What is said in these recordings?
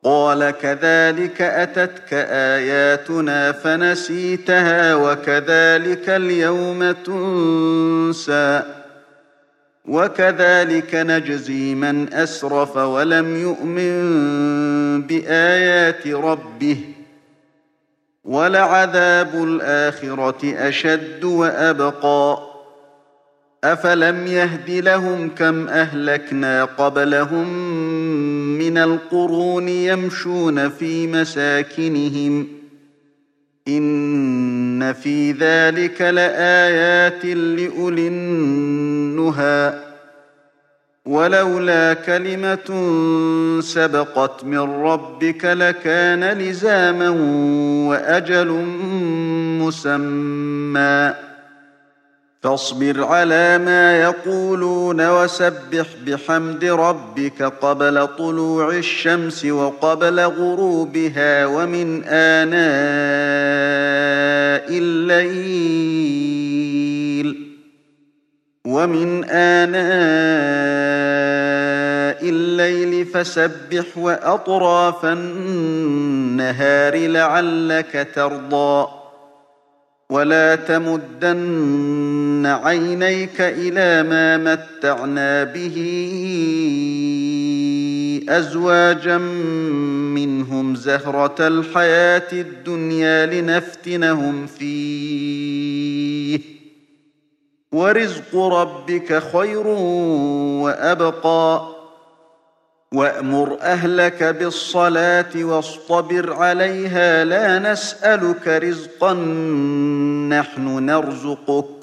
قال كذلك أتتك آياتنا فنسيتها وكذلك اليوم تنسى وكذلك نجزي من أسرف ولم يؤمن بآيات ربه ولعذاب الآخرة أشد وأبقى أفلم يهد لهم كم أهلكنا قبلهم من القرون يمشون في مساكنهم إن في ذلك لآيات لأولي النهى ولولا كلمة سبقت من ربك لكان لزاما وأجل مسمى فاصبر على ما يقولون وسبح بحمد ربك قبل طلوع الشمس وقبل غروبها ومن آناء الليل فسبح وأطراف النهار لعلك ترضى ولا تمدن عينيك إلى ما متعنا به أزواجا منهم زهرة الحياة الدنيا لنفتنهم فيه ورزق ربك خير وأبقى وأمر أهلك بالصلاة واصطبر عليها لا نسألك رزقا نحن نرزقك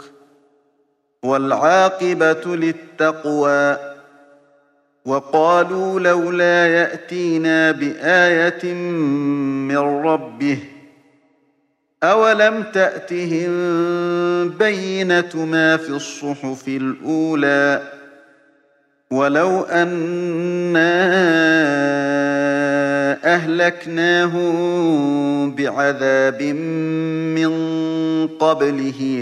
والعاقبة للتقوى وقالوا لولا يأتينا بآية من ربه أولم تأتهم بينة ما في الصحف الأولى ولو أنا أهلكناهم بعذاب من قبله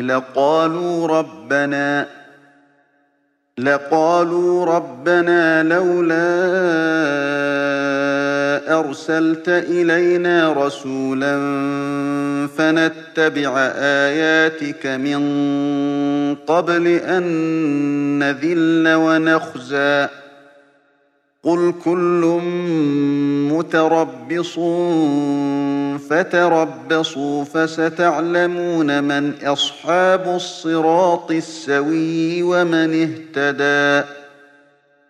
لقالوا ربنا لولا أرسلت إلينا رسولا فنتبع آياتك من قبل أن نذل ونخزى قل كل متربص فتربصوا فستعلمون من أصحاب الصراط السوي ومن اهتدى